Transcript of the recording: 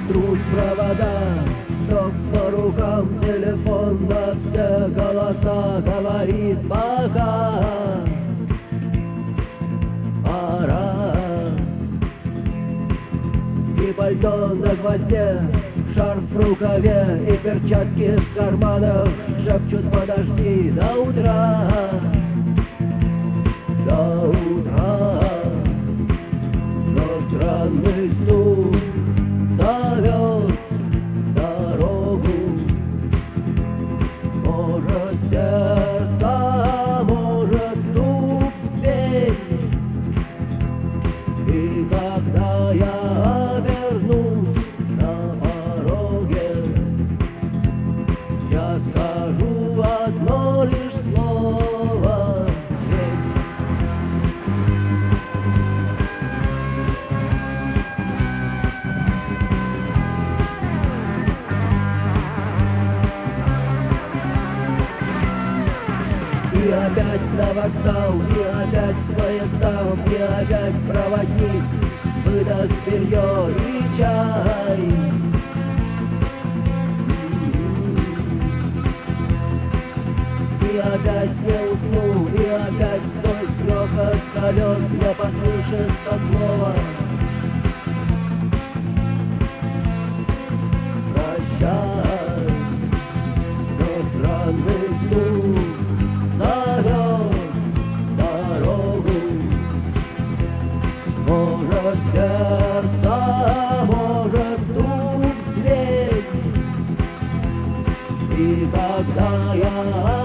трут провода, но по рукам телефон на все голоса говорит пока. Пора. И пальто на гвозде, шарф в рукаве и перчатки в карманах шепчут: подожди до утра, до утра. Но странный стук зовет дорогу, может сердце, может стук в дверь. И когда я обернусь на пороге, я скажу одно лишь слово: верь. И опять на вокзал, и опять к поездам, и опять проводник выдаст белье и чай. И опять не усну, и опять сквозь грохот колес мне послышится слово: прощай. Но странный стук зовет дорогу, может сердце, может стук в дверь. И когда я